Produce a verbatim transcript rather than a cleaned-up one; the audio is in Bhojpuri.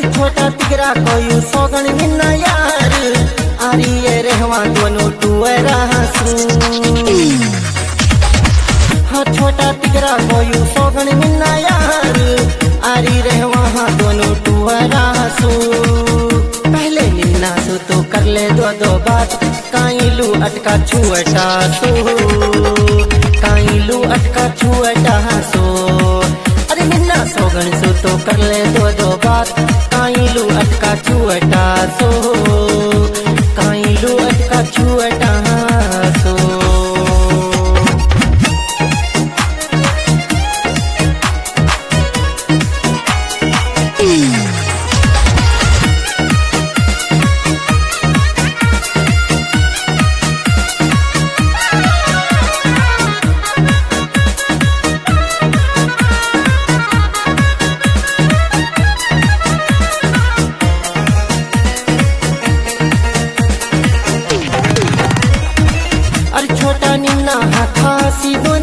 अरे छोटा तिगरा कोई सोगन मिन्ना यार आरी ये रहवा दोनों टुएरा हंसू। हाँ छोटा तिगरा कोई सोगन मिन्ना यार आरी रहवा दोनों टुएरा हंसू। पहले मिन्ना सो तो कर ले दो दो बात काई लू अटका छुएटा सो काई लू अटका छुएटा सो। अरे मिन्ना सोगन सो तो कर ले दो दो बात काई लू अटका छुएटा सो काई लू अटका छुएटा सो। अरे छोटा निन्ना खासी